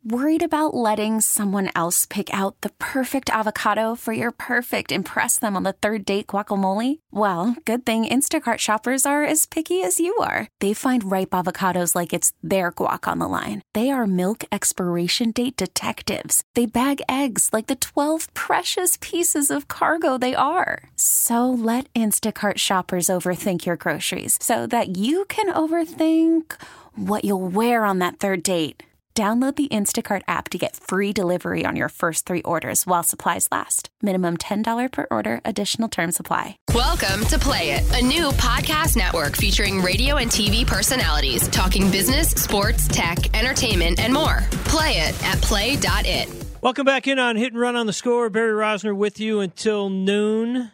Worried about letting someone else pick out the perfect avocado for your perfect impress them on the third date guacamole? Well, good thing Instacart shoppers are as picky as you are. They find ripe avocados like it's their guac on the line. They are milk expiration date detectives. They bag eggs like the 12 precious pieces of cargo they are. So let Instacart shoppers overthink your groceries so that you can overthink what you'll wear on that third date. Download the Instacart app to get free delivery on your first 3 orders while supplies last. Minimum $10 per order. Additional terms apply. Welcome to Play It, a new podcast network featuring radio and TV personalities talking business, sports, tech, entertainment, and more. Play it at play.it. Welcome back in on Hit and Run on the Score. Barry Rosner with you until noon.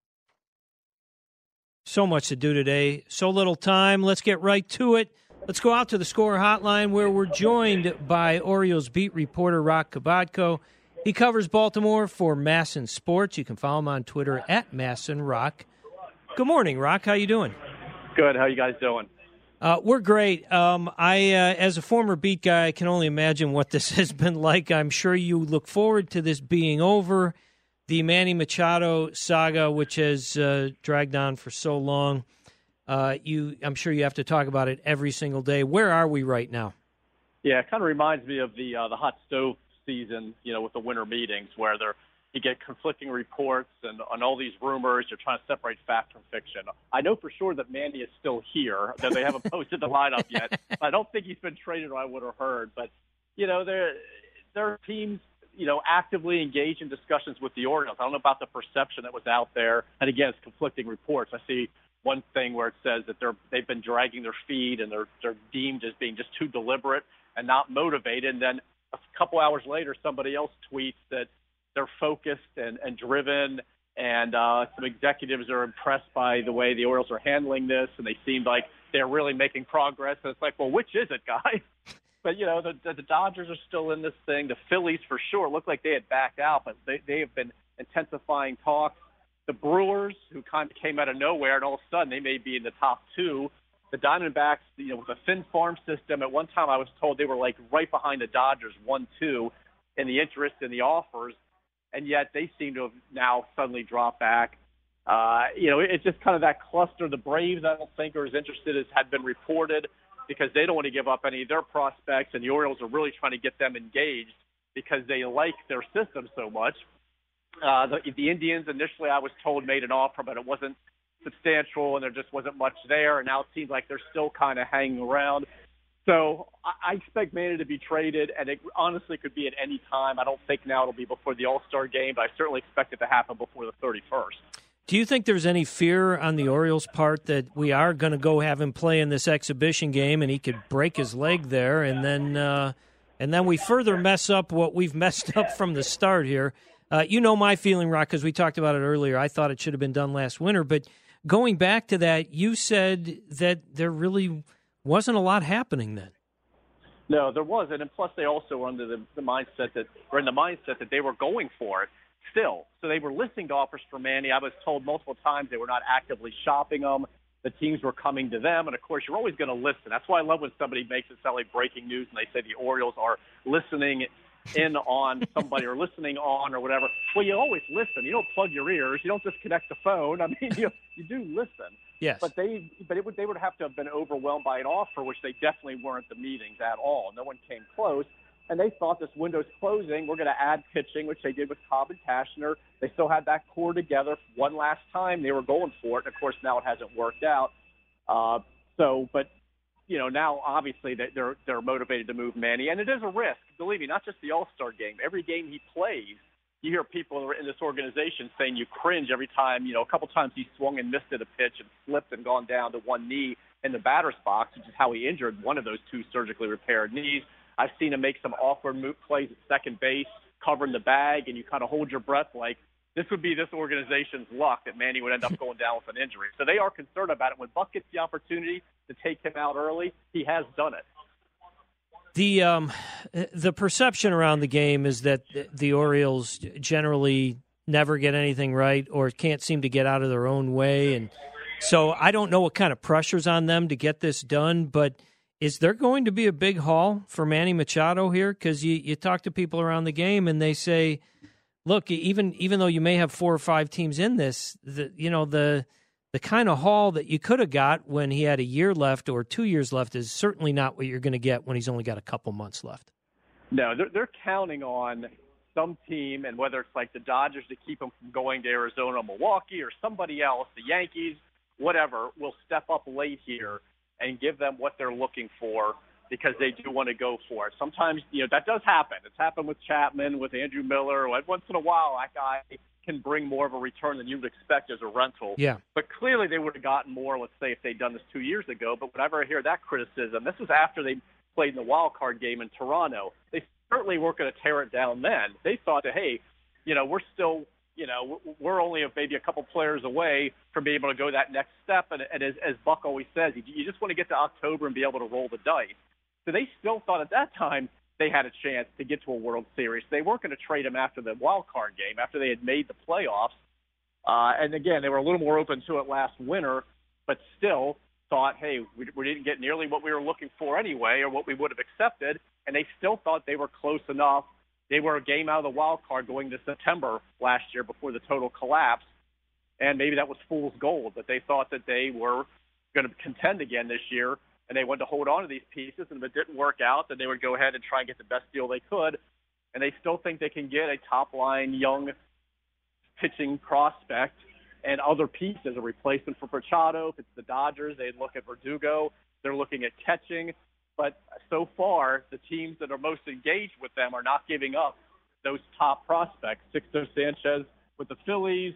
So much to do today. So little time. Let's get right to it. Let's go out to the Score hotline where we're joined by Orioles beat reporter Roch Kubatko. He covers Baltimore for MASN Sports. You can follow him on Twitter at MASNRoch. Good morning, Roch. How you doing? Good. How you guys doing? We're great. As a former beat guy, I can only imagine what this has been like. I'm sure you look forward to this being over. The Manny Machado saga, which has dragged on for so long. I'm sure you have to talk about it every single day. Where are we right now? Yeah, it kind of reminds me of the hot stove season, with the winter meetings where you get conflicting reports and on all these rumors. You're trying to separate fact from fiction. I know for sure that Manny is still here, though they haven't posted the lineup yet. I don't think he's been traded, or I would have heard. But, there are teams, actively engaged in discussions with the Orioles. I don't know about the perception that was out there. And, again, it's conflicting reports. I see one thing where it says that they've been dragging their feet and they're deemed as being just too deliberate and not motivated. And then a couple hours later, somebody else tweets that they're focused and driven, and some executives are impressed by the way the Orioles are handling this, and they seem like they're really making progress. And it's like, well, which is it, guys? But, the Dodgers are still in this thing. The Phillies, for sure, look like they had backed out, but they have been intensifying talks. The Brewers, who kind of came out of nowhere, and all of a sudden they may be in the top 2. The Diamondbacks, with a thin farm system, at one time I was told they were like right behind the Dodgers, 1-2, in the interest in the offers, and yet they seem to have now suddenly dropped back. It's just kind of that cluster. The Braves, I don't think, are as interested as had been reported because they don't want to give up any of their prospects, and the Orioles are really trying to get them engaged because they like their system so much. The Indians, initially I was told, made an offer, but it wasn't substantial and there just wasn't much there. And now it seems like they're still kind of hanging around. So I expect Manny to be traded, and it honestly could be at any time. I don't think now it'll be before the All-Star game, but I certainly expect it to happen before the 31st. Do you think there's any fear on the Orioles' part that we are going to go have him play in this exhibition game and he could break his leg there and then we further mess up what we've messed up from the start here? My feeling, Roch, because we talked about it earlier. I thought it should have been done last winter. But going back to that, you said that there really wasn't a lot happening then. No, there wasn't. And plus, they also were under the mindset that they were going for it still. So they were listening to offers for Manny. I was told multiple times they were not actively shopping them. The teams were coming to them. And, of course, you're always going to listen. That's why I love when somebody makes it sound like breaking news and they say the Orioles are listening in on somebody or listening on or whatever. Well, you always listen. You don't plug your ears. You don't just connect the phone. I mean, you do listen. Yes. But they would have to have been overwhelmed by an offer, which they definitely weren't at the meetings at all. No one came close. And they thought this window's closing. We're going to add pitching, which they did with Cobb and Cashner. They still had that core together one last time. They were going for it. And, of course, now it hasn't worked out. Now obviously they're motivated to move Manny, and it is a risk. Believe me, not just the All-Star game. Every game he plays, you hear people in this organization saying you cringe every time. A couple times he swung and missed at a pitch and slipped and gone down to one knee in the batter's box, which is how he injured one of those 2 surgically repaired knees. I've seen him make some awkward plays at second base, covering the bag, and you kind of hold your breath like this would be this organization's luck that Manny would end up going down with an injury. So they are concerned about it. When Buck gets the opportunity to take him out early, he has done it. The perception around the game is that the Orioles generally never get anything right or can't seem to get out of their own way. And so I don't know what kind of pressure's on them to get this done, but Is there going to be a big haul for Manny Machado here? Because you talk to people around the game and they say, look, even though you may have 4 or 5 teams in this, the kind of haul that you could have got when he had a year left or 2 years left is certainly not what you're going to get when he's only got a couple months left. No, they're counting on some team, and whether it's like the Dodgers to keep him from going to Arizona or Milwaukee or somebody else, the Yankees, whatever, will step up late here and give them what they're looking for because they do want to go for it. Sometimes, that does happen. It's happened with Chapman, with Andrew Miller. Once in a while, that guy can bring more of a return than you would expect as a rental. Yeah. But clearly they would have gotten more, let's say, if they'd done this 2 years ago. But whenever I hear that criticism, this was after they played in the wild card game in Toronto. They certainly weren't going to tear it down then. They thought that, hey, we're still, we're only maybe a couple players away from being able to go that next step. And as Buck always says, you just want to get to October and be able to roll the dice. So they still thought at that time they had a chance to get to a World Series. They weren't going to trade him after the wild card game, after they had made the playoffs. And again, they were a little more open to it last winter, but still thought, hey, we didn't get nearly what we were looking for anyway, or what we would have accepted. And they still thought they were close enough. They were a game out of the wild card going to September last year before the total collapse. And maybe that was fool's gold, that they thought that they were going to contend again this year. And they wanted to hold on to these pieces, and if it didn't work out, then they would go ahead and try and get the best deal they could. And they still think they can get a top-line young pitching prospect and other pieces, a replacement for Machado. If it's the Dodgers, they'd look at Verdugo. They're looking at catching. But so far, the teams that are most engaged with them are not giving up those top prospects. Sixto Sanchez with the Phillies,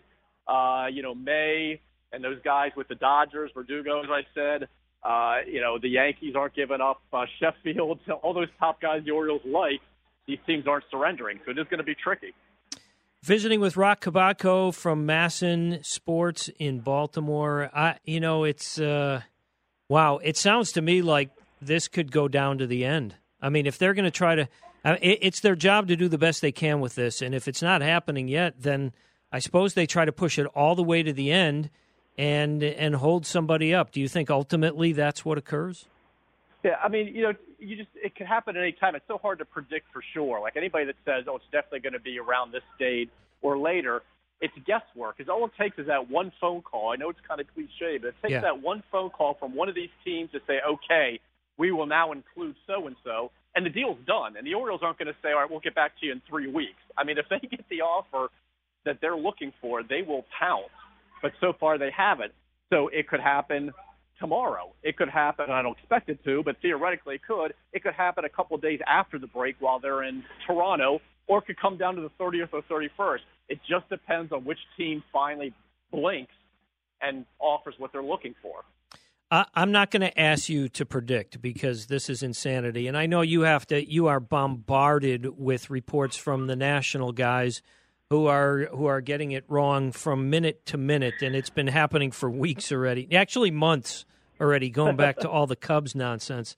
May, and those guys with the Dodgers, Verdugo, as I said. The Yankees aren't giving up Sheffield. All those top guys the Orioles like, these teams aren't surrendering. So it is going to be tricky. Visiting with Roch Kubatko from Masson Sports in Baltimore. It's wow. It sounds to me like this could go down to the end. I mean, if they're going to try to, it's their job to do the best they can with this. And if it's not happening yet, then I suppose they try to push it all the way to the end and hold somebody up. Do you think ultimately that's what occurs? Yeah, I mean, it could happen at any time. It's so hard to predict for sure. Like anybody that says, it's definitely going to be around this date or later, it's guesswork. Because all it takes is that one phone call. I know it's kind of cliche, but it takes that one phone call from one of these teams to say, okay, we will now include so-and-so, and the deal's done. And the Orioles aren't going to say, all right, we'll get back to you in 3 weeks. I mean, if they get the offer that they're looking for, they will pounce. But so far they haven't. So it could happen tomorrow. It could happen, I don't expect it to, but theoretically it could. It could happen a couple of days after the break while they're in Toronto, or it could come down to the 30th or 31st. It just depends on which team finally blinks and offers what they're looking for. I'm not going to ask you to predict because this is insanity. And I know you are bombarded with reports from the national guys who are getting it wrong from minute to minute, and it's been happening for weeks already, actually months already, going back to all the Cubs nonsense.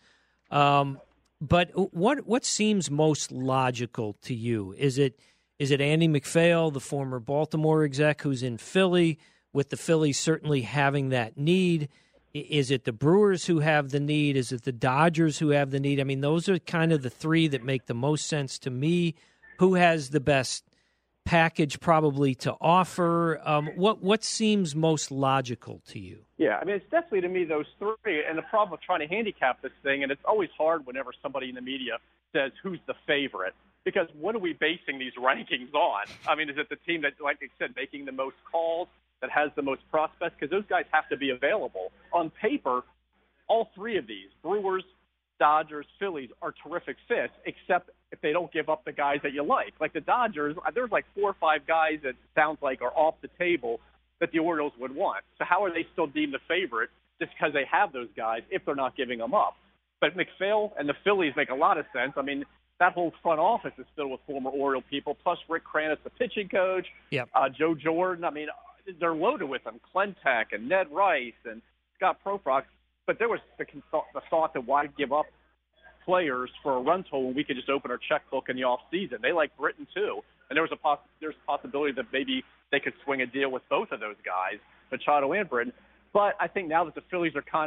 But what seems most logical to you? Is it Andy MacPhail, the former Baltimore exec, who's in Philly, with the Phillies certainly having that need? Is it the Brewers who have the need? Is it the Dodgers who have the need? I mean, those are kind of the three that make the most sense to me. Who has the best package probably to offer? What seems most logical to you? Yeah, I mean, it's definitely to me those three. And the problem with trying to handicap this thing, and it's always hard whenever somebody in the media says who's the favorite, because what are we basing these rankings on? I mean, is it the team that, like I said, making the most calls, that has the most prospects? Because those guys have to be available. On paper, all three of these, Brewers, Dodgers, Phillies, are terrific fits, except if they don't give up the guys that you like. Like the Dodgers, there's like 4 or 5 guys that sounds like are off the table that the Orioles would want. So how are they still deemed the favorite just because they have those guys if they're not giving them up? But MacPhail and the Phillies make a lot of sense. I mean, that whole front office is filled with former Oriole people, plus Rick Kranitz, the pitching coach, Joe Jordan. I mean, they're loaded with them, Klentak and Ned Rice and Scott Profrock. But there was the thought that why give up players for a rental when we could just open our checkbook in the off season? They like Britton too, and there's a possibility that maybe they could swing a deal with both of those guys, Machado and Britton. But I think now that the Phillies are kind of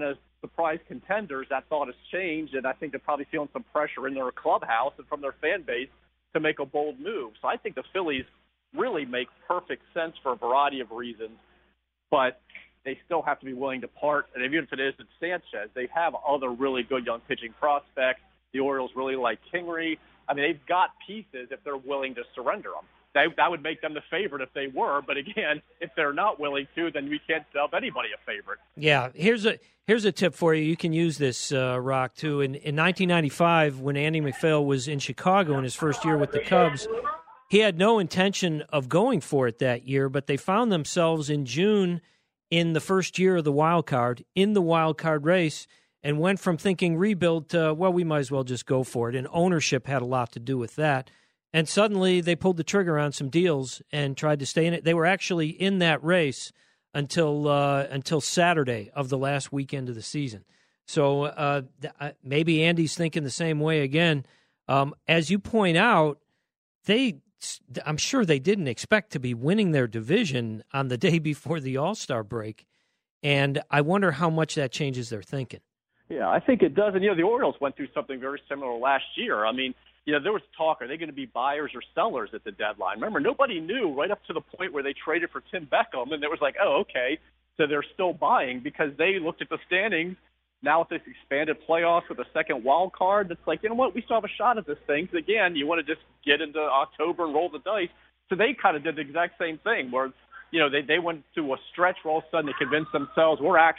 surprise contenders, that thought has changed, and I think they're probably feeling some pressure in their clubhouse and from their fan base to make a bold move. So I think the Phillies really make perfect sense for a variety of reasons, but they still have to be willing to part. And even if it isn't Sanchez, they have other really good young pitching prospects. The Orioles really like Kingery. I mean, they've got pieces if they're willing to surrender them. That would make them the favorite if they were. But again, if they're not willing to, then we can't dub anybody a favorite. Yeah, here's a tip for you. You can use this, Rock, too. In 1995, when Andy MacPhail was in Chicago in his first year with the Cubs, he had no intention of going for it that year, but they found themselves in June in the first year of the wild card, in the wild card race, and went from thinking rebuild to, well, we might as well just go for it. And ownership had a lot to do with that. And suddenly they pulled the trigger on some deals and tried to stay in it. They were actually in that race until Saturday of the last weekend of the season. So maybe Andy's thinking the same way again. As you point out, I'm sure they didn't expect to be winning their division on the day before the All-Star break. And I wonder how much that changes their thinking. Yeah, I think it does. And, the Orioles went through something very similar last year. I mean, there was talk, are they going to be buyers or sellers at the deadline? Remember, nobody knew right up to the point where they traded for Tim Beckham, and it was like, oh, okay, so they're still buying because they looked at the standings. Now with this expanded playoffs with a second wild card, it's like, you know what, we still have a shot at this thing. Because, again, you want to just get into October and roll the dice. So they kind of did the exact same thing where, they went to a stretch where all of a sudden they convinced themselves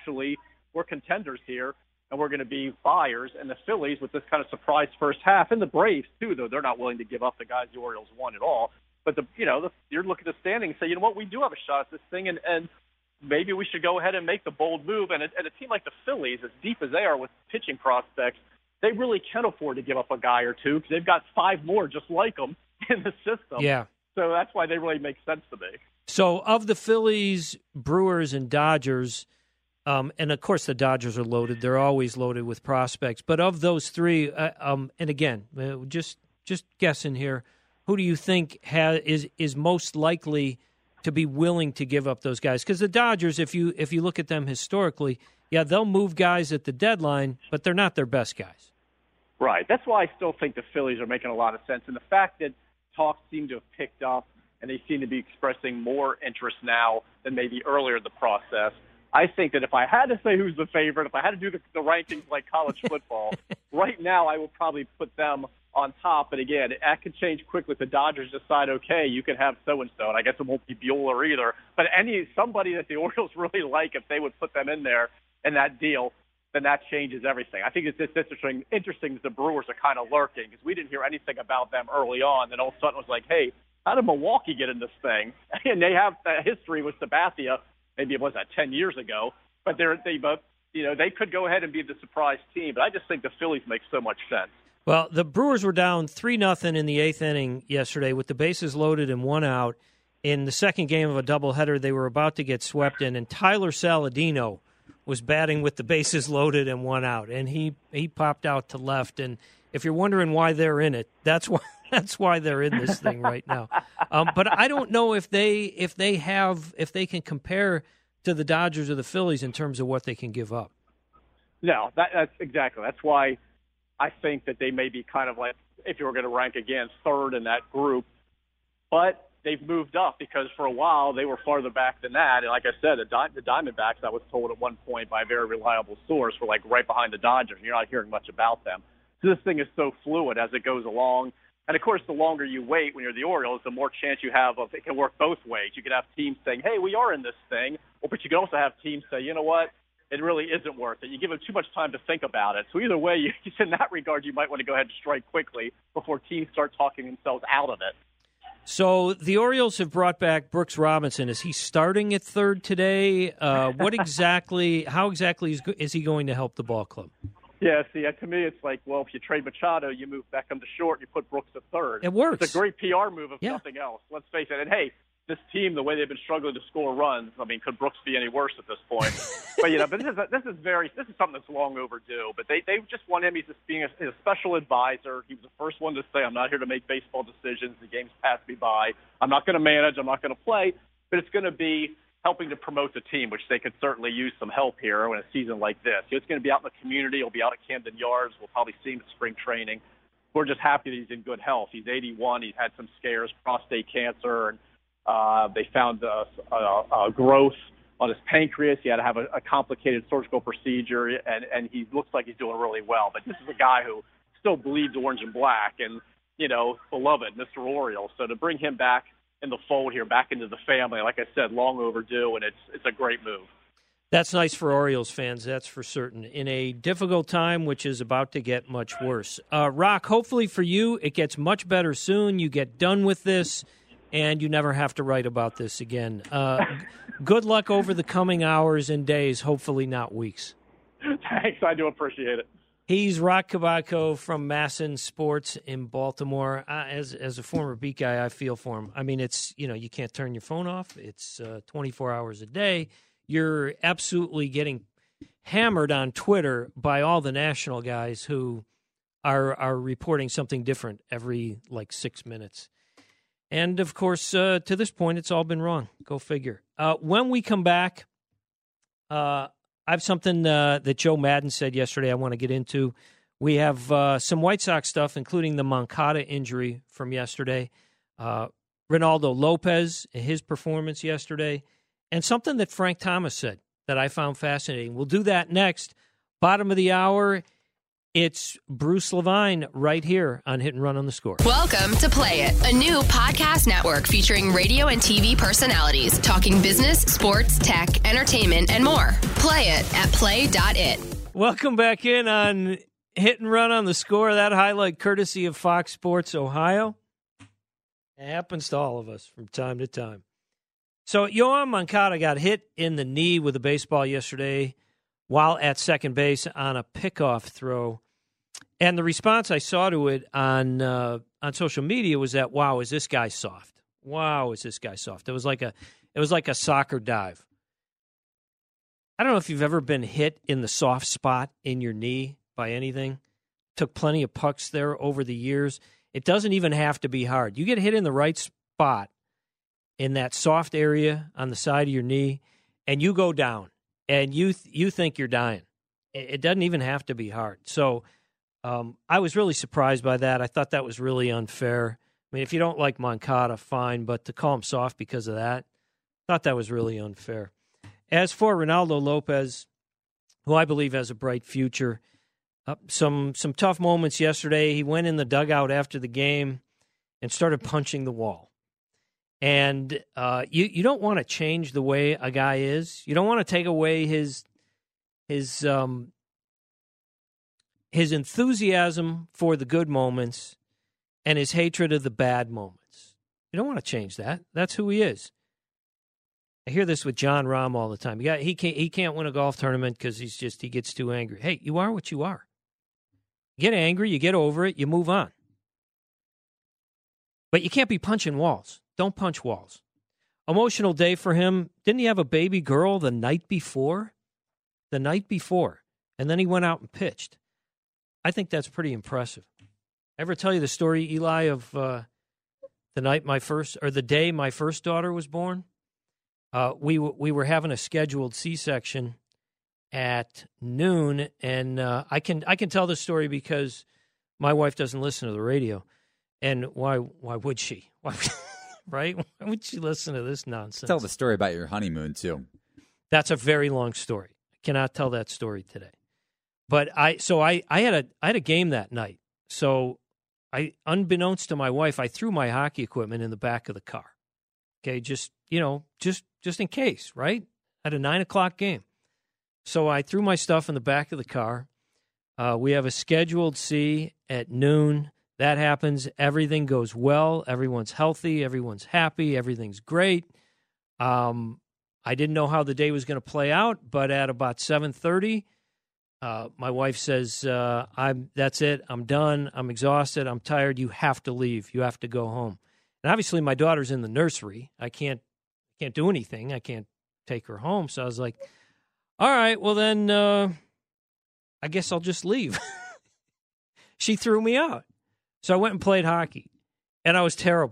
we're contenders here. And we're going to be buyers. And the Phillies, with this kind of surprise first half, and the Braves, too, though they're not willing to give up the guys the Orioles won at all. But, you're looking at the standing and say, you know what, we do have a shot at this thing, and maybe we should go ahead and make the bold move. And a team like the Phillies, as deep as they are with pitching prospects, they really can afford to give up a guy or two because they've got 5 more just like them in the system. Yeah. So that's why they really make sense to me. So of the Phillies, Brewers, and Dodgers, and, of course, the Dodgers are loaded. They're always loaded with prospects. But of those three, and again, just guessing here, who do you think is most likely to be willing to give up those guys? Because the Dodgers, if you look at them historically, yeah, they'll move guys at the deadline, but they're not their best guys. Right. That's why I still think the Phillies are making a lot of sense. And the fact that talks seem to have picked up and they seem to be expressing more interest now than maybe earlier in the process, I think that if I had to say who's the favorite, if I had to do the rankings like college football, right now I would probably put them on top. But again, that could change quickly if the Dodgers decide, okay, you can have so-and-so. And I guess it won't be Bueller either. But somebody that the Orioles really like, if they would put them in there in that deal, then that changes everything. I think it's just interesting that the Brewers are kind of lurking because we didn't hear anything about them early on. Then all of a sudden it was like, hey, how did Milwaukee get in this thing? And they have that history with Sabathia. Maybe it was 10 years ago, but they could go ahead and be the surprise team. But I just think the Phillies make so much sense. Well, the Brewers were down 3-0 in the 8th inning yesterday with the bases loaded and 1 out. In the second game of a doubleheader, they were about to get swept in, and Tyler Saladino was batting with the bases loaded and 1 out, and he popped out to left. And if you're wondering why they're in it, that's why they're in this thing right now. But I don't know if they can compare to the Dodgers or the Phillies in terms of what they can give up. No, that's exactly. That's why I think that they may be kind of like, if you were going to rank again, third in that group. But they've moved up because for a while they were farther back than that. And like I said, the Diamondbacks, I was told at one point by a very reliable source, were like right behind the Dodgers. You're not hearing much about them. So this thing is so fluid as it goes along. And, of course, the longer you wait when you're the Orioles, the more chance you have of it can work both ways. You could have teams saying, hey, we are in this thing. But you can also have teams say, you know what, it really isn't worth it. You give them too much time to think about it. So either way, in that regard, you might want to go ahead and strike quickly before teams start talking themselves out of it. So the Orioles have brought back Brooks Robinson. Is he starting at third today? How exactly is he going to help the ball club? Yeah, see, to me, it's like, well, if you trade Machado, you move Beckham to short, you put Brooks at third. It works. It's a great PR move, if nothing else. Let's face it. And, hey, this team, the way they've been struggling to score runs, I mean, could Brooks be any worse at this point? But this is something that's long overdue. But they just want him. He's just being a special advisor. He was the first one to say, I'm not here to make baseball decisions. The game's passed me by. I'm not going to manage. I'm not going to play. But it's going to be helping to promote the team, which they could certainly use some help here in a season like this. He's going to be out in the community. He'll be out at Camden Yards. We'll probably see him at spring training. We're just happy that he's in good health. He's 81. He's had some scares, prostate cancer, and they found a growth on his pancreas. He had to have a complicated surgical procedure, and he looks like he's doing really well. But this is a guy who still bleeds orange and black, and, beloved, Mr. Oriole. So to bring him back in the fold here, back into the family, like I said, long overdue, and it's a great move. That's nice for Orioles fans, that's for certain, in a difficult time, which is about to get much worse. Rock, hopefully for you, it gets much better soon. You get done with this, and you never have to write about this again. Good luck over the coming hours and days, hopefully not weeks. Thanks, I do appreciate it. He's Rock Kubatko from Masson Sports in Baltimore. As a former beat guy, I feel for him. I mean, it's, you can't turn your phone off. It's 24 hours a day. You're absolutely getting hammered on Twitter by all the national guys who are reporting something different every 6 minutes. And, of course, to this point, it's all been wrong. Go figure. When we come back, I have something that Joe Madden said yesterday I want to get into. We have some White Sox stuff, including the Moncada injury from yesterday, Ronaldo Lopez, his performance yesterday, and something that Frank Thomas said that I found fascinating. We'll do that next. Bottom of the hour, it's Bruce Levine right here on Hit and Run on the Score. Welcome to Play It, a new podcast network featuring radio and TV personalities talking business, sports, tech, entertainment, and more. Play it at play.it. Welcome back in on Hit and Run on the Score. That highlight courtesy of Fox Sports Ohio. It happens to all of us from time to time. So Yoan Moncada got hit in the knee with a baseball yesterday while at second base on a pickoff throw. And the response I saw to it on social media was that, wow, is this guy soft? Wow, is this guy soft? It was like a soccer dive. I don't know if you've ever been hit in the soft spot in your knee by anything. Took plenty of pucks there over the years. It doesn't even have to be hard. You get hit in the right spot in that soft area on the side of your knee, and you go down, and you think you're dying. It doesn't even have to be hard. So I was really surprised by that. I thought that was really unfair. I mean, if you don't like Moncada, fine, but to call him soft because of that, I thought that was really unfair. As for Ronaldo Lopez, who I believe has a bright future, some tough moments yesterday. He went in the dugout after the game and started punching the wall. And you don't want to change the way a guy is. You don't want to take away his enthusiasm for the good moments and his hatred of the bad moments. You don't want to change that. That's who he is. I hear this with John Rahm all the time. He can't win a golf tournament because he gets too angry. Hey, you are what you are. You get angry, you get over it, you move on. But you can't be punching walls. Don't punch walls. Emotional day for him. Didn't he have a baby girl the night before? The night before. And then he went out and pitched. I think that's pretty impressive. Ever tell you the story, Eli, of the day my first daughter was born? We were having a scheduled C-section at noon, and I can tell this story because my wife doesn't listen to the radio. And why would she? Right? Why would she listen to this nonsense? Tell the story about your honeymoon, too. That's a very long story. I cannot tell that story today. But I had a game that night. So unbeknownst to my wife, I threw my hockey equipment in the back of the car. Okay, just in case, right? At a 9:00 game. So I threw my stuff in the back of the car. We have a scheduled C at noon. That happens. Everything goes well. Everyone's healthy. Everyone's happy. Everything's great. I didn't know how the day was going to play out, but at about 7:30, my wife says, that's it. I'm done. I'm exhausted. I'm tired. You have to leave. You have to go home. And obviously my daughter's in the nursery. I can't do anything. I can't take her home. So I was like, all right, well then I guess I'll just leave. She threw me out. So I went and played hockey, and I was terrible.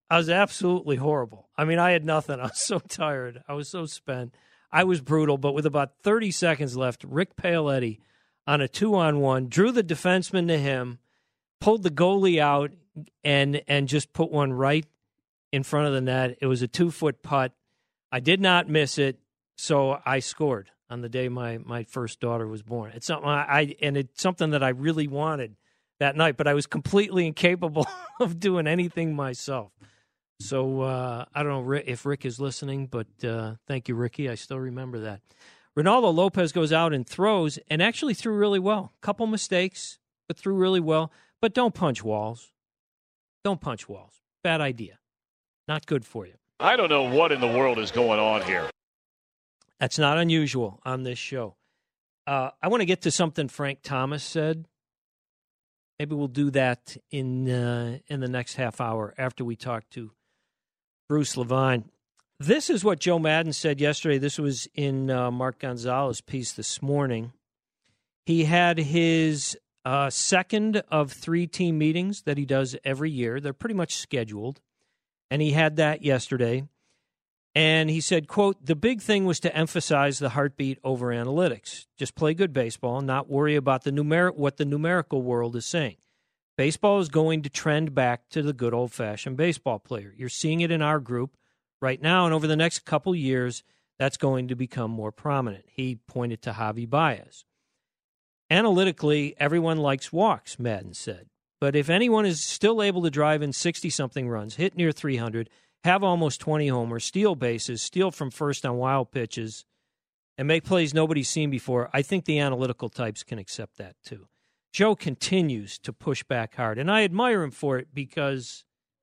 I was absolutely horrible. I mean, I had nothing. I was so tired. I was so spent. I was brutal, but with about 30 seconds left, Rick Paoletti on a 2-on-1 drew the defenseman to him, pulled the goalie out, and just put one right in front of the net. It was a 2-foot putt. I did not miss it, so I scored on the day my first daughter was born. It's something it's something that I really wanted that night, but I was completely incapable of doing anything myself. So I don't know if Rick is listening, but thank you, Ricky. I still remember that. Ronaldo Lopez goes out and throws, and actually threw really well. Couple mistakes, but threw really well. But don't punch walls. Don't punch walls. Bad idea. Not good for you. I don't know what in the world is going on here. That's not unusual on this show. I want to get to something Frank Thomas said. Maybe we'll do that in the next half hour after we talk to Bruce Levine. This is what Joe Maddon said yesterday. This was in Mark Gonzalez's piece this morning. He had his second of 3 team meetings that he does every year. They're pretty much scheduled. And he had that yesterday. And he said, quote, "The big thing was to emphasize the heartbeat over analytics. Just play good baseball, not worry about what the numerical world is saying. Baseball is going to trend back to the good old-fashioned baseball player. You're seeing it in our group right now, and over the next couple years, that's going to become more prominent." He pointed to Javi Baez. "Analytically, everyone likes walks," Maddon said. "But if anyone is still able to drive in 60-something runs, hit near 300, have almost 20 homers, steal bases, steal from first on wild pitches, and make plays nobody's seen before, I think the analytical types can accept that too." Joe continues to push back hard, and I admire him for it because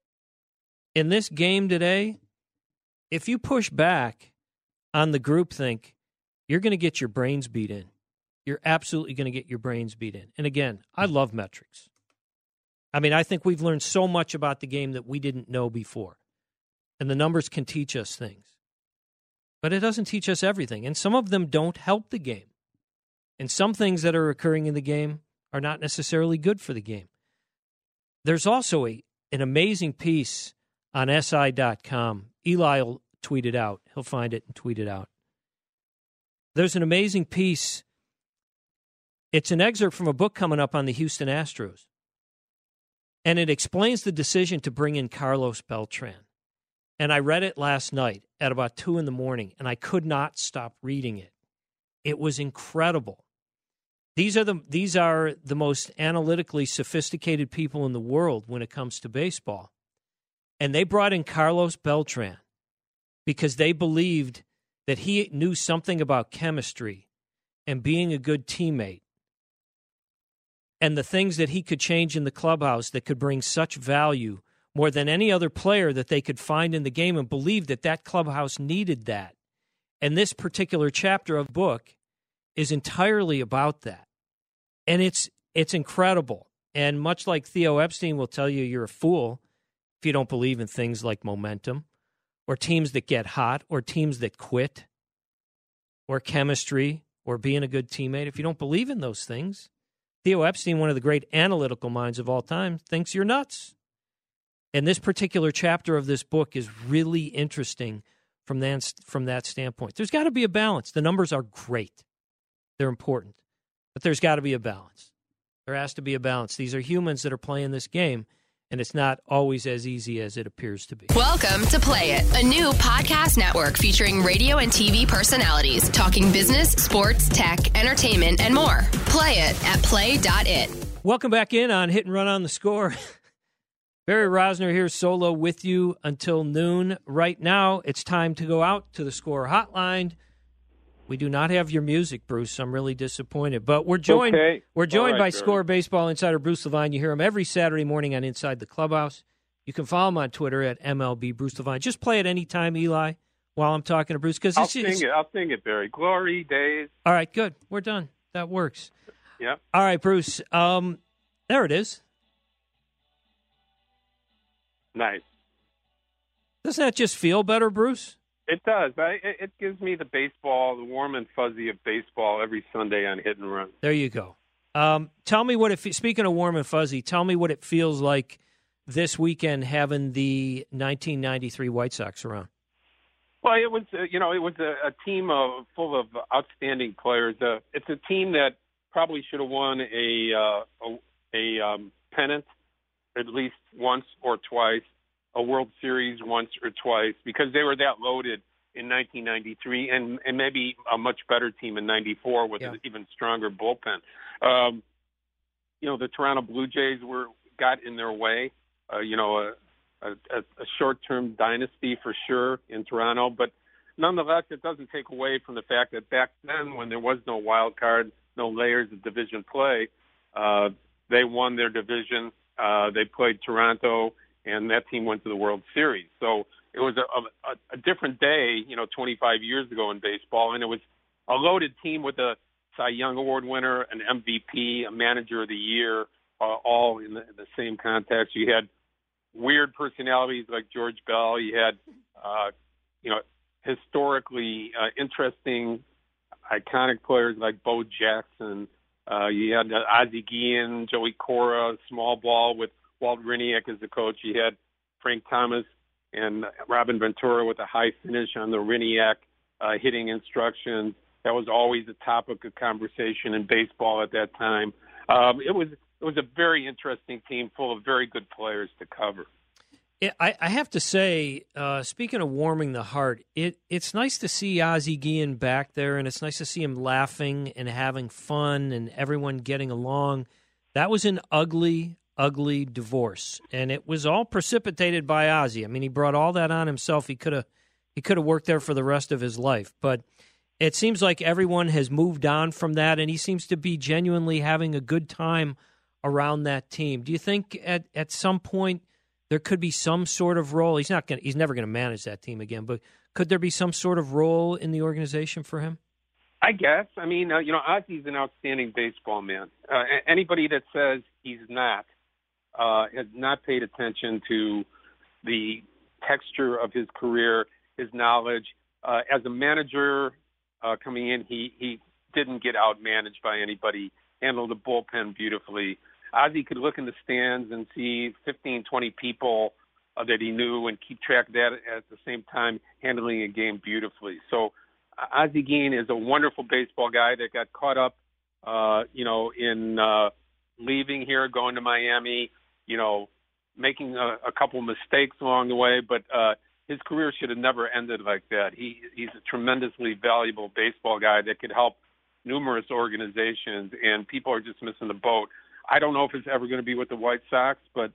in this game today, if you push back on the groupthink, you're going to get your brains beat in. You're absolutely going to get your brains beat in. And again, I love metrics. I mean, I think we've learned so much about the game that we didn't know before. And the numbers can teach us things. But it doesn't teach us everything. And some of them don't help the game. And some things that are occurring in the game are not necessarily good for the game. There's also an amazing piece on SI.com. Eli will tweet it out. He'll find it and tweet it out. There's an amazing piece. It's an excerpt from a book coming up on the Houston Astros. And it explains the decision to bring in Carlos Beltran. And I read it last night at about 2 a.m, and I could not stop reading it. It was incredible. These are the most analytically sophisticated people in the world when it comes to baseball. And they brought in Carlos Beltran because they believed that he knew something about chemistry and being a good teammate and the things that he could change in the clubhouse that could bring such value more than any other player that they could find in the game, and believed that that clubhouse needed that. And this particular chapter of the book is entirely about that. And it's incredible. And much like Theo Epstein will tell you, you're a fool if you don't believe in things like momentum, or teams that get hot, or teams that quit, or chemistry, or being a good teammate. If you don't believe in those things, Theo Epstein, one of the great analytical minds of all time, thinks you're nuts. And this particular chapter of this book is really interesting from that standpoint. There's got to be a balance. The numbers are great. They're important. But there's got to be a balance. There has to be a balance. These are humans that are playing this game, and it's not always as easy as it appears to be. Welcome to Play It, a new podcast network featuring radio and TV personalities talking business, sports, tech, entertainment, and more. Play it at play.it. Welcome back in on Hit and Run on the Score. Barry Rosner here solo with you until noon. Right now, it's time to go out to the Score hotline. We do not have your music, Bruce. I'm really disappointed. But we're joined by Barry. Score baseball insider Bruce Levine. You hear him every Saturday morning on Inside the Clubhouse. You can follow him on Twitter at MLB Bruce Levine. Just play it any time, Eli, while I'm talking to Bruce. I'll sing it, Barry. Glory days. All right, good. We're done. That works. Yep. All right, Bruce. There it is. Nice. Doesn't that just feel better, Bruce? It does. But it gives me the baseball, the warm and fuzzy of baseball every Sunday on Hit and Run. There you go. Tell me what speaking of warm and fuzzy, tell me what it feels like this weekend having the 1993 White Sox around? Well, it was a team full of outstanding players. It's a team that probably should have won a pennant at least once or twice, a World Series once or twice, because they were that loaded in 1993, and maybe a much better team in 94 with an even stronger bullpen. The Toronto Blue Jays got in their way. A short-term dynasty for sure in Toronto, but nonetheless, it doesn't take away from the fact that back then, when there was no wild card, no layers of division play, they won their division. They played Toronto, and that team went to the World Series. So it was a different day, 25 years ago in baseball, and it was a loaded team with a Cy Young Award winner, an MVP, a Manager of the Year, all in the same context. You had weird personalities like George Bell. You had, historically interesting, iconic players like Bo Jackson. You had Ozzie Guillen, Joey Cora, small ball with Walt Hriniak as the coach. You had Frank Thomas and Robin Ventura with a high finish on the Hriniak hitting instructions. That was always a topic of conversation in baseball at that time. It was a very interesting team full of very good players to cover. I have to say, speaking of warming the heart, it's nice to see Ozzie Guillen back there, and it's nice to see him laughing and having fun and everyone getting along. That was an ugly, ugly divorce, and it was all precipitated by Ozzie. I mean, he brought all that on himself. He could have worked there for the rest of his life, but it seems like everyone has moved on from that, and he seems to be genuinely having a good time around that team. Do you think at some point there could be some sort of role? He's never going to manage that team again, but could there be some sort of role in the organization for him? I guess. I mean, Ozzie's an outstanding baseball man. Anybody that says he's not has not paid attention to the texture of his career, his knowledge. As a manager coming in, he didn't get outmanaged by anybody, handled the bullpen beautifully. Ozzie could look in the stands and see 15, 20 people that he knew and keep track of that at the same time handling a game beautifully. So Ozzie Guillen is a wonderful baseball guy that got caught up, in leaving here, going to Miami, making a couple mistakes along the way, but his career should have never ended like that. He's a tremendously valuable baseball guy that could help numerous organizations, and people are just missing the boat. I don't know if it's ever going to be with the White Sox, but,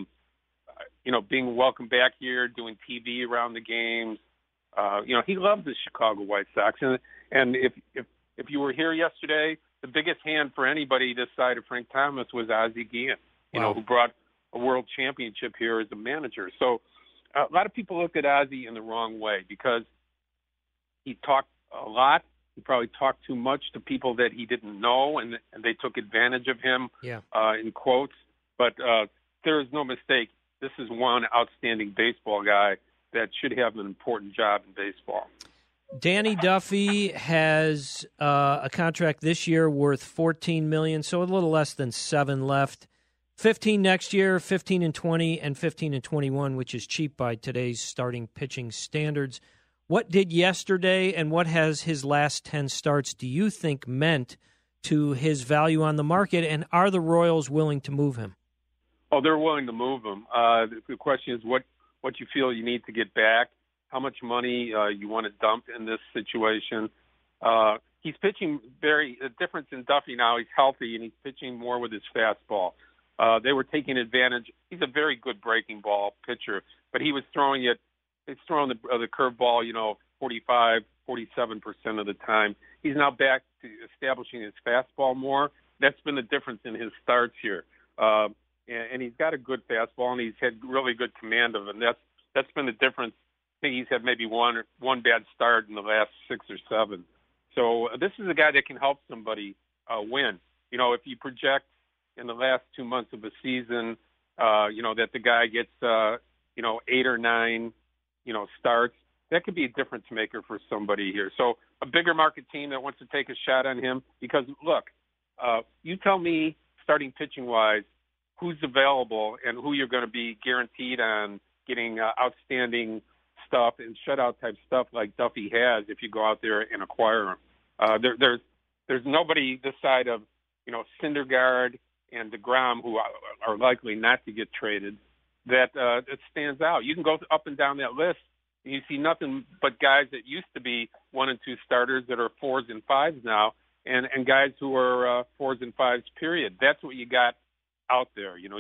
being welcomed back here, doing TV around the games, he loves the Chicago White Sox. And if you were here yesterday, the biggest hand for anybody this side of Frank Thomas was Ozzie Guillen, who brought a world championship here as a manager. So a lot of people looked at Ozzie in the wrong way because he talked a lot. He probably talked too much to people that he didn't know, and they took advantage of him, in quotes. But there is no mistake. This is one outstanding baseball guy that should have an important job in baseball. Danny Duffy has a contract this year worth $14 million, so a little less than $7 million left. 15 next year, 15 and 20, and 15 and 21, which is cheap by today's starting pitching standards. What did yesterday and what has his last 10 starts, do you think, meant to his value on the market, and are the Royals willing to move him? Oh, they're willing to move him. The question is what you feel you need to get back, how much money you want to dump in this situation. He's pitching the difference in Duffy now, he's healthy, and he's pitching more with his fastball. They were taking advantage. He's a very good breaking ball pitcher, but he was throwing it. He's throwing the curveball, 45, 47% of the time. He's now back to establishing his fastball more. That's been the difference in his starts here. And he's got a good fastball, and he's had really good command of it. And that's been the difference. I think he's had maybe one bad start in the last 6 or 7. So this is a guy that can help somebody win. If you project in the last 2 months of a season, that the guy gets, 8 or 9, starts, that could be a difference maker for somebody here. So a bigger market team that wants to take a shot on him because, look, you tell me starting pitching-wise, who's available and who you're going to be guaranteed on getting outstanding stuff and shutout type stuff like Duffy has if you go out there and acquire him. There's nobody this side of, Syndergaard and DeGrom, who are likely not to get traded, that stands out. You can go up and down that list, and you see nothing but guys that used to be 1 and 2 starters that are 4s and 5s now, and guys who are 4s and 5s, period. That's what you got out there. You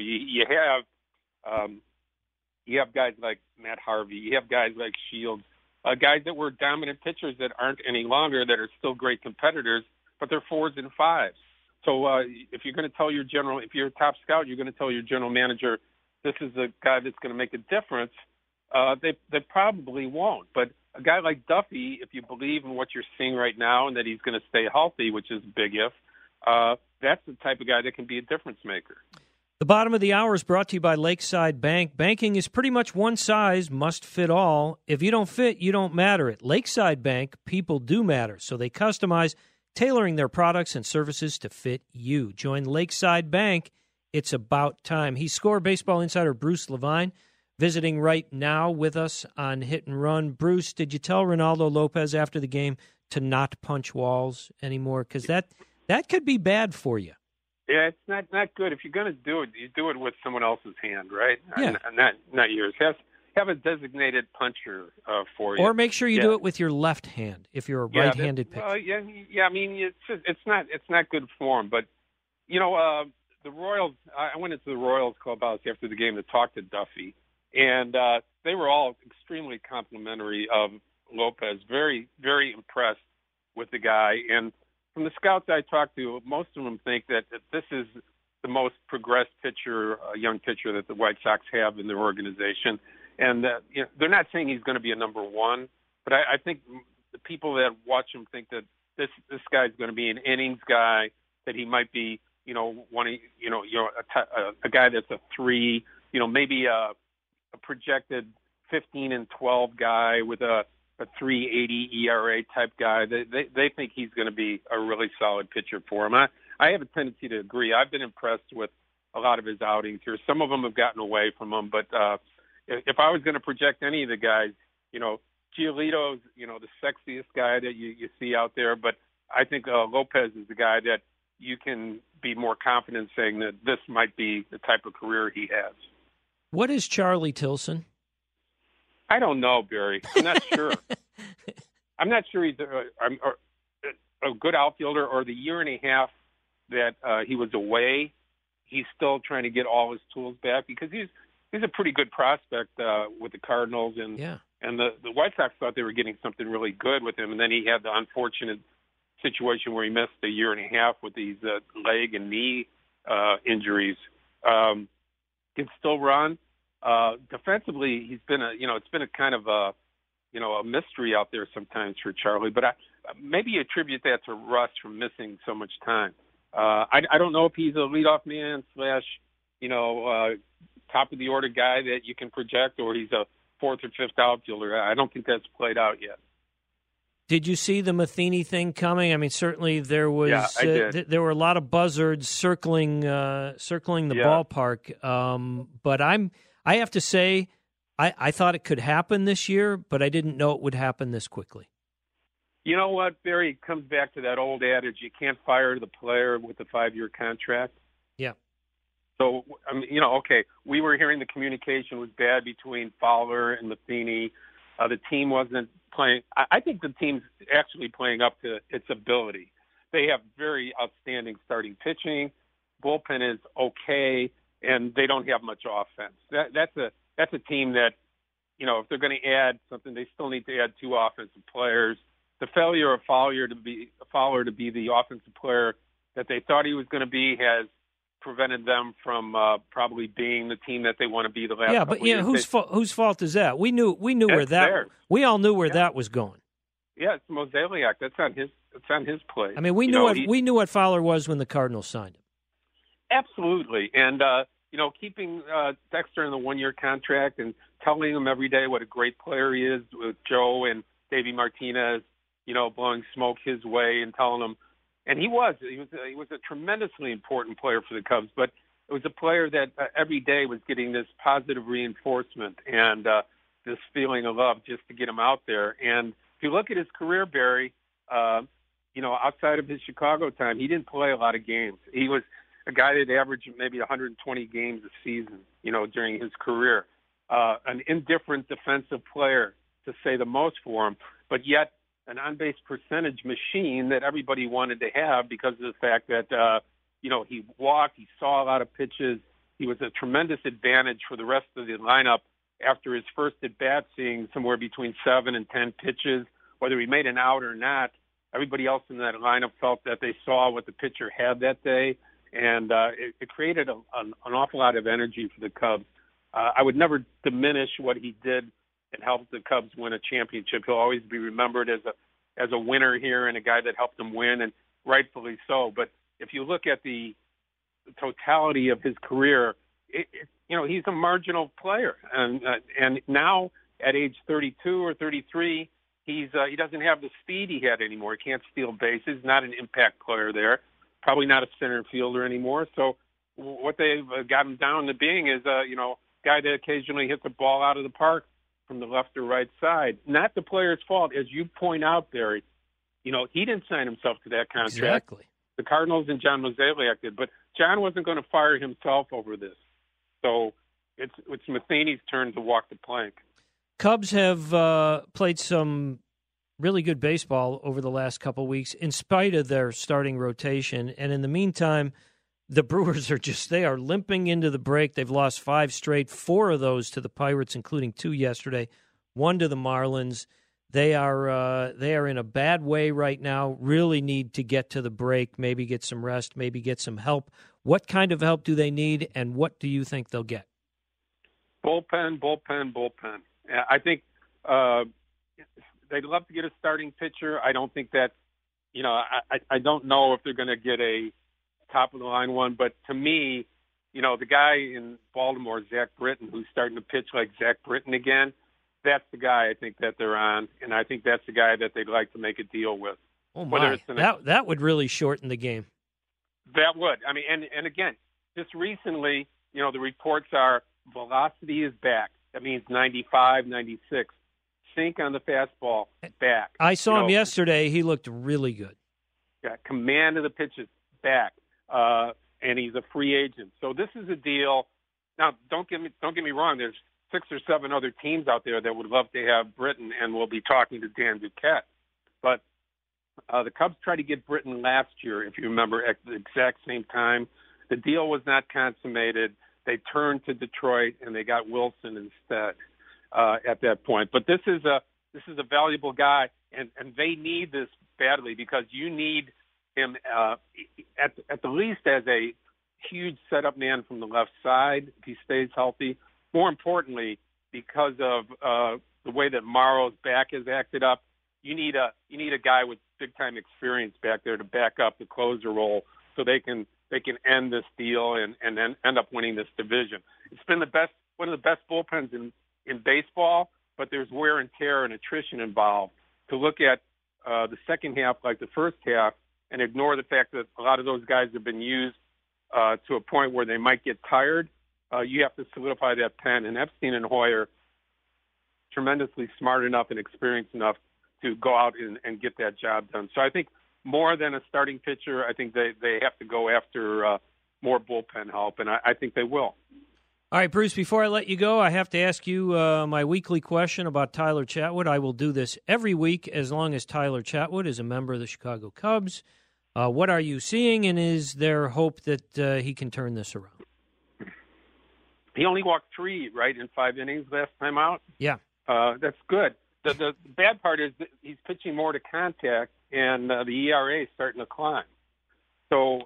have guys like Matt Harvey. You have guys like Shields, guys that were dominant pitchers that aren't any longer, that are still great competitors, but they're 4s and 5s. So if you're going to tell if you're a top scout, you're going to tell your general manager, this is a guy that's going to make a difference. They probably won't. But a guy like Duffy, if you believe in what you're seeing right now and that he's going to stay healthy, which is a big if, that's the type of guy that can be a difference maker. The bottom of the hour is brought to you by Lakeside Bank. Banking is pretty much one size, must fit all. If you don't fit, you don't matter. At Lakeside Bank, people do matter, so they customize, tailoring their products and services to fit you. Join Lakeside Bank. It's about time. He's Score baseball insider Bruce Levine, visiting right now with us on Hit and Run. Bruce, did you tell Ronaldo Lopez after the game to not punch walls anymore? Because that could be bad for you. Yeah, it's not good. If you're going to do it, you do it with someone else's hand, right? Yeah. And not yours. Have a designated puncher for you. Or make sure you do it with your left hand if you're a right-handed pitcher. I mean, it's not good form. But the Royals. I went into the Royals clubhouse after the game to talk to Duffy, and they were all extremely complimentary of Lopez. Very, very impressed with the guy. And from the scouts I talked to, most of them think that this is the most progressed pitcher, young pitcher that the White Sox have in their organization. And they're not saying he's going to be a number one, but I think the people that watch him think that this guy's going to be an innings guy, that he might be, a guy that's a 3, maybe a projected 15 and 12 guy with a 3.80 ERA type guy. They think he's going to be a really solid pitcher for him. I have a tendency to agree. I've been impressed with a lot of his outings here. Some of them have gotten away from him, but if I was going to project any of the guys, Giolito's, the sexiest guy that you see out there, but I think Lopez is the guy that you can be more confident saying that this might be the type of career he has. What is Charlie Tilson? I don't know, Barry. I'm not sure. I'm not sure he's a good outfielder, or the year and a half that he was away, he's still trying to get all his tools back, because he's a pretty good prospect with the Cardinals, and the White Sox thought they were getting something really good with him, and then he had the unfortunate situation where he missed a year and a half with these leg and knee injuries. Can still run. Defensively, he's been it's been a kind of a mystery out there sometimes for Charlie, but maybe you attribute that to rust from missing so much time. I don't know if he's a leadoff man / top of the order guy that you can project, or he's a 4th or 5th outfielder. I don't think that's played out yet. Did you see the Matheny thing coming? I mean, certainly there was. Yeah, I did. There were a lot of buzzards circling the ballpark. But I have to say, I thought it could happen this year, but I didn't know it would happen this quickly. You know what, Barry? It comes back to that old adage: you can't fire the player with a 5-year contract. Yeah. So, okay, we were hearing the communication was bad between Fowler and Matheny. The team wasn't playing. I think the team's actually playing up to its ability. They have very outstanding starting pitching. Bullpen is okay, and they don't have much offense. That's a team that, if they're going to add something, they still need to add 2 offensive players. The failure of Fowler to be the offensive player that they thought he was going to be has prevented them from probably being the team that they want to be the last. Yeah, but whose fault is that? We knew where that. Theirs. We all knew where that was going. Yeah, it's Mozeliak. That's on his plate. I mean, we knew what Fowler was when the Cardinals signed him. Absolutely, and keeping Dexter in the 1-year contract and telling him every day what a great player he is with Joe and Davey Martinez, blowing smoke his way and telling him. And he was a tremendously important player for the Cubs, but it was a player that every day was getting this positive reinforcement and this feeling of love just to get him out there. And if you look at his career, Barry, outside of his Chicago time, he didn't play a lot of games. He was a guy that averaged maybe 120 games a season, during his career. An indifferent defensive player, to say the most for him, but yet an on-base percentage machine that everybody wanted to have because of the fact that, he walked, he saw a lot of pitches. He was a tremendous advantage for the rest of the lineup after his first at-bat, seeing somewhere between 7 and 10 pitches, whether he made an out or not. Everybody else in that lineup felt that they saw what the pitcher had that day, and it created an awful lot of energy for the Cubs. I would never diminish what he did and helped the Cubs win a championship. He'll always be remembered as a winner here and a guy that helped them win, and rightfully so. But if you look at the totality of his career, he's a marginal player, and now at age 32 or 33, he doesn't have the speed he had anymore. He can't steal bases. Not an impact player there. Probably not a center fielder anymore. So what they've got him down to being is guy that occasionally hits a ball out of the park from the left or right side. Not the player's fault, as you point out, Barry. He didn't sign himself to that contract. Exactly. The Cardinals and John Mozeliak did, but John wasn't going to fire himself over this. So it's Matheny's turn to walk the plank. Cubs have played some really good baseball over the last couple of weeks in spite of their starting rotation. And in the meantime, the Brewers they are limping into the break. They've lost 5 straight, 4 of those to the Pirates, including 2 yesterday, 1 to the Marlins. They are in a bad way right now, really need to get to the break, maybe get some rest, maybe get some help. What kind of help do they need, and what do you think they'll get? Bullpen. I think they'd love to get a starting pitcher. I don't think that, I don't know if they're going to get a top-of-the-line one, but to me, the guy in Baltimore, Zach Britton, who's starting to pitch like Zach Britton again, that's the guy I think that they're on, and I think that's the guy that they'd like to make a deal with. Oh, my. That would really shorten the game. That would. I mean, and again, just recently, the reports are velocity is back. That means 95, 96. Sink on the fastball, back. I saw him yesterday. He looked really good. Yeah, command of the pitches, back. And he's a free agent. So this is a deal. Now, don't get me wrong. There's 6 or 7 other teams out there that would love to have Britton, and we'll be talking to Dan Duquette. But the Cubs tried to get Britton last year, if you remember, at the exact same time. The deal was not consummated. They turned to Detroit, and they got Wilson instead at that point. But this is a valuable guy, and they need this badly because you need him at the least as a huge setup man from the left side if he stays healthy. More importantly, because of the way that Morrow's back has acted up, you need a guy with big time experience back there to back up the closer role so they can end this deal and then end up winning this division. It's been one of the best bullpens in baseball, but there's wear and tear and attrition involved. To look at the second half like the first half and ignore the fact that a lot of those guys have been used to a point where they might get tired, you have to solidify that pen. And Epstein and Hoyer, tremendously smart enough and experienced enough to go out and get that job done. So I think more than a starting pitcher, I think they have to go after more bullpen help, and I think they will. All right, Bruce, before I let you go, I have to ask you my weekly question about Tyler Chatwood. I will do this every week as long as Tyler Chatwood is a member of the Chicago Cubs. What are you seeing, and is there hope that he can turn this around? He only walked 3, right, in 5 innings last time out? Yeah. That's good. The bad part is that he's pitching more to contact, and the ERA is starting to climb. So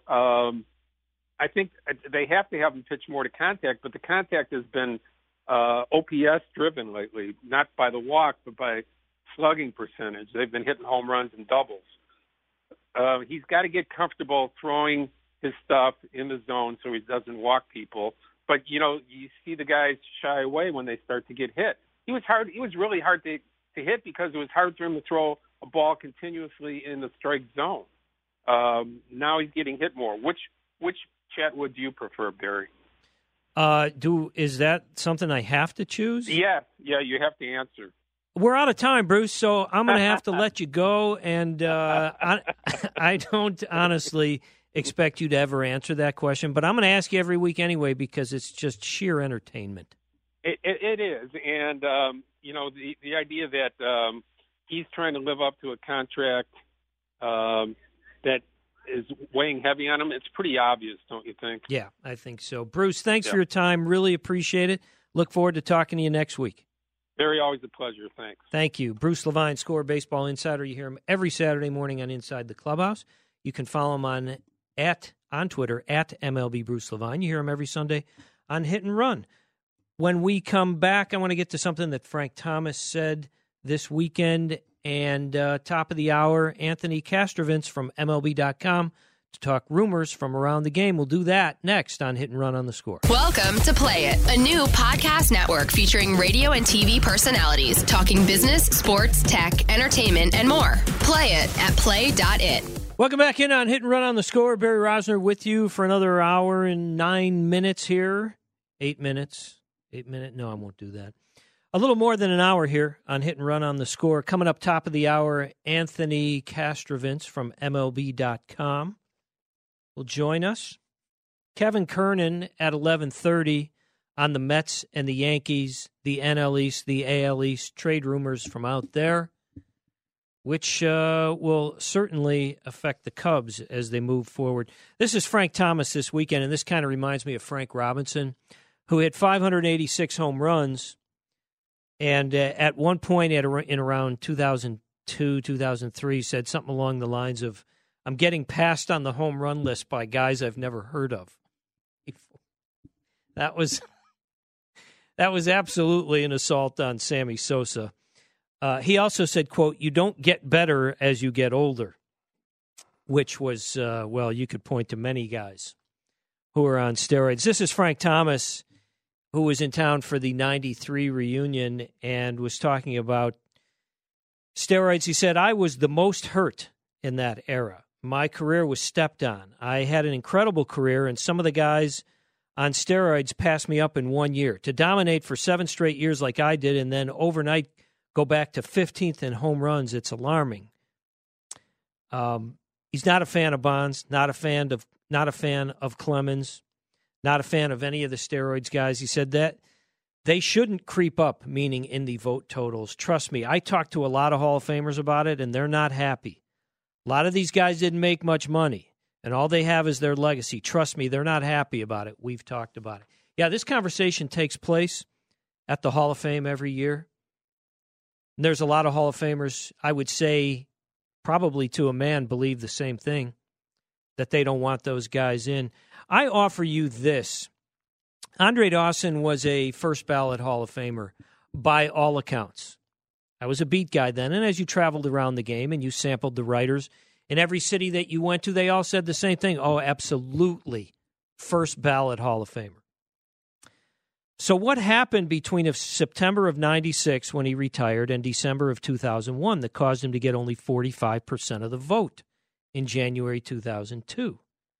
I think they have to have him pitch more to contact, but the contact has been OPS-driven lately, not by the walk, but by slugging percentage. They've been hitting home runs and doubles. He's got to get comfortable throwing his stuff in the zone so he doesn't walk people. But, you see the guys shy away when they start to get hit. He was really hard to hit because it was hard for him to throw a ball continuously in the strike zone. Now he's getting hit more, which Chatwood do you prefer, Barry? Is that something I have to choose? Yeah, you have to answer. We're out of time, Bruce, so I'm going to have to let you go, and I don't honestly expect you to ever answer that question, but I'm going to ask you every week anyway because it's just sheer entertainment. It is, and the idea that he's trying to live up to a contract that is weighing heavy on him, it's pretty obvious, don't you think? Yeah, I think so. Bruce, thanks for your time. Really appreciate it. Look forward to talking to you next week. Barry, always a pleasure. Thanks. Thank you. Bruce Levine, Score Baseball Insider. You hear him every Saturday morning on Inside the Clubhouse. You can follow him on Twitter, at MLB Bruce Levine. You hear him every Sunday on Hit and Run. When we come back, I want to get to something that Frank Thomas said this weekend. And top of the hour, Anthony Castrovince from MLB.com to talk rumors from around the game. We'll do that next on Hit and Run on the Score. Welcome to Play It, a new podcast network featuring radio and TV personalities talking business, sports, tech, entertainment, and more. Play it at play.it. Welcome back in on Hit and Run on the Score. Barry Rosner with you for another hour and 9 minutes here. 8 minutes. 8 minutes. No, I won't do that. A little more than an hour here on Hit and Run on the Score. Coming up top of the hour, Anthony Castrovince from MLB.com will join us. Kevin Kernan at 11:30 on the Mets and the Yankees, the NL East, the AL East, trade rumors from out there, which will certainly affect the Cubs as they move forward. This is Frank Thomas this weekend, and this kind of reminds me of Frank Robinson, who had 586 home runs. And at one point in around 2002, 2003, said something along the lines of, I'm getting passed on the home run list by guys I've never heard of. That was absolutely an assault on Sammy Sosa. He also said, quote, you don't get better as you get older, which was, you could point to many guys who are on steroids. This is Frank Thomas, who was in town for the 93 reunion and was talking about steroids. He said, I was the most hurt in that era. My career was stepped on. I had an incredible career, and some of the guys on steroids passed me up in 1 year. To dominate for 7 straight years like I did and then overnight go back to 15th in home runs, it's alarming. He's not a fan of Bonds, not a fan of Clemens, not a fan of any of the steroids guys. He said that they shouldn't creep up, meaning in the vote totals. Trust me, I talked to a lot of Hall of Famers about it, and they're not happy. A lot of these guys didn't make much money, and all they have is their legacy. Trust me, they're not happy about it. We've talked about it. Yeah, this conversation takes place at the Hall of Fame every year. And there's a lot of Hall of Famers, I would say, probably to a man, believe the same thing, that they don't want those guys in. I offer you this. Andre Dawson was a first ballot Hall of Famer by all accounts. I was a beat guy then, and as you traveled around the game and you sampled the writers, in every city that you went to, they all said the same thing. Oh, absolutely, first ballot Hall of Famer. So what happened between September of 96 when he retired and December of 2001 that caused him to get only 45% of the vote in January 2002?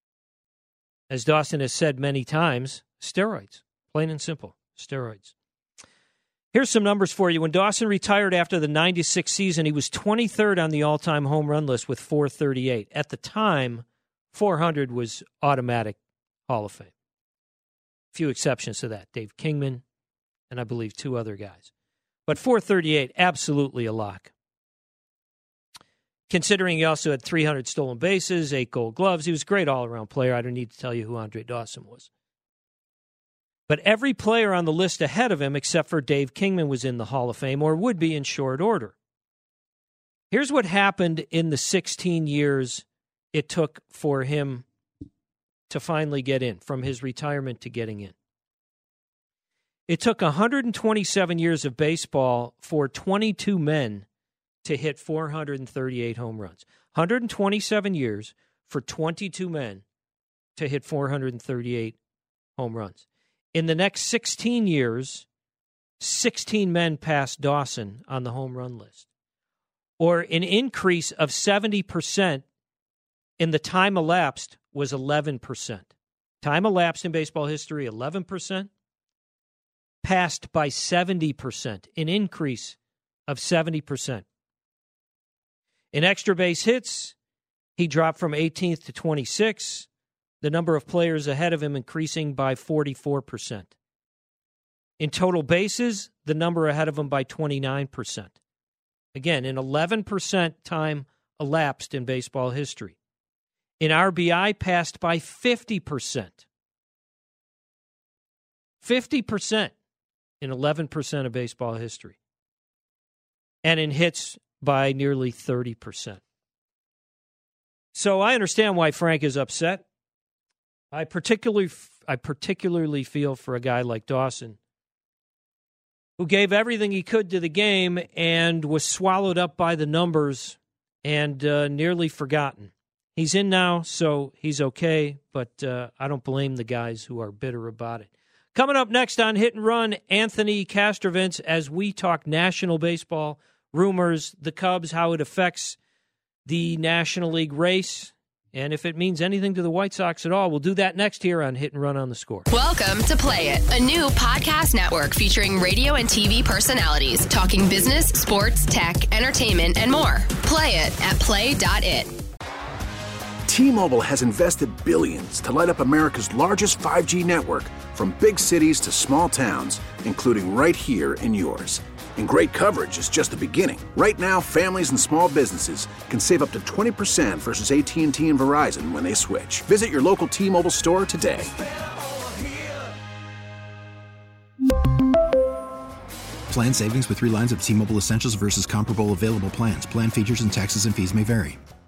As Dawson has said many times, steroids. Plain and simple, steroids. Here's some numbers for you. When Dawson retired after the 96 season, he was 23rd on the all-time home run list with 438. At the time, 400 was automatic Hall of Fame. Few exceptions to that. Dave Kingman and I believe 2 other guys. But 438, absolutely a lock. Considering he also had 300 stolen bases, 8 gold gloves. He was a great all-around player. I don't need to tell you who Andre Dawson was. But every player on the list ahead of him, except for Dave Kingman, was in the Hall of Fame or would be in short order. Here's what happened in the 16 years it took for him to finally get in, from his retirement to getting in. It took 127 years of baseball for 22 men to hit 438 home runs. 127 years for 22 men to hit 438 home runs. In the next 16 years, 16 men passed Dawson on the home run list, or an increase of 70% in the time elapsed was 11%. Time elapsed in baseball history, 11%. Passed by 70%, an increase of 70%. In extra base hits, he dropped from 18th to 26th, the number of players ahead of him increasing by 44%. In total bases, the number ahead of him by 29%. Again, an 11% time elapsed in baseball history. In RBI, passed by 50%. 50% in 11% of baseball history. And in hits, by nearly 30%. So I understand why Frank is upset. I particularly feel for a guy like Dawson, who gave everything he could to the game and was swallowed up by the numbers and nearly forgotten. He's in now, so he's okay, but I don't blame the guys who are bitter about it. Coming up next on Hit and Run, Anthony Castrovince, as we talk National Baseball, rumors, the Cubs, how it affects the National League race, and if it means anything to the White Sox at all. We'll do that next here on Hit and Run on the Score. Welcome to Play It, a new podcast network featuring radio and TV personalities talking business, sports, tech, entertainment, and more. Play it at play.it. T-Mobile has invested billions to light up America's largest 5G network, from big cities to small towns, including right here in yours. And great coverage is just the beginning. Right now, families and small businesses can save up to 20% versus AT&T and Verizon when they switch. Visit your local T-Mobile store today. Plan savings with 3 lines of T-Mobile Essentials versus comparable available plans. Plan features and taxes and fees may vary.